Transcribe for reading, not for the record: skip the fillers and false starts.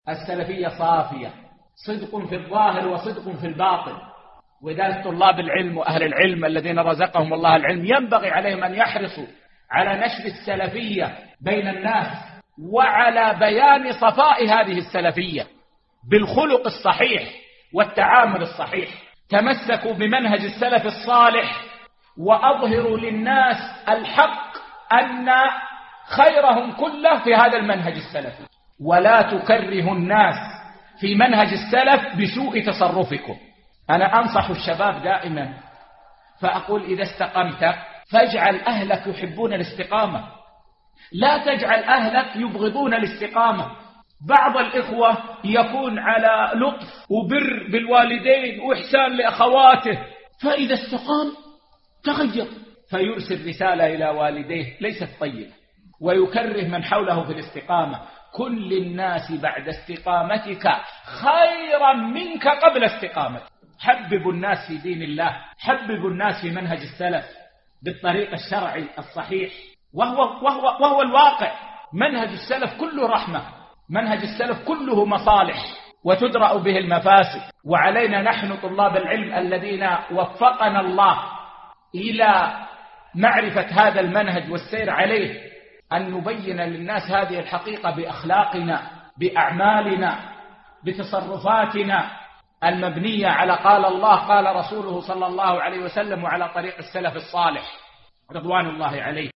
السلفية صافية، صدق في الظاهر وصدق في الباطن. وذلك طلاب العلم وأهل العلم الذين رزقهم الله العلم ينبغي عليهم أن يحرصوا على نشر السلفية بين الناس، وعلى بيان صفاء هذه السلفية بالخلق الصحيح والتعامل الصحيح. تمسكوا بمنهج السلف الصالح وأظهروا للناس الحق أن خيرهم كله في هذا المنهج السلفي، ولا تكرهوا الناس في منهج السلف بسوء تصرفكم. أنا أنصح الشباب دائما فأقول إذا استقمت فاجعل أهلك يحبون الاستقامة، لا تجعل أهلك يبغضون الاستقامة. بعض الإخوة يكون على لطف وبر بالوالدين وإحسان لأخواته، فإذا استقام تغير فيرسل رسالة إلى والديه ليست طيبة، ويكره من حوله في الاستقامة. كن للناس بعد استقامتك خيرا منك قبل استقامتك. حببوا الناس في دين الله، حببوا الناس في منهج السلف بالطريق الشرعي الصحيح، وهو الواقع. منهج السلف كله رحمة، منهج السلف كله مصالح وتدرأ به المفاسد. وعلينا نحن طلاب العلم الذين وفقنا الله إلى معرفة هذا المنهج والسير عليه أن نبين للناس هذه الحقيقة بأخلاقنا، بأعمالنا، بتصرفاتنا المبنية على قال الله قال رسوله صلى الله عليه وسلم، وعلى طريق السلف الصالح رضوان الله عليه.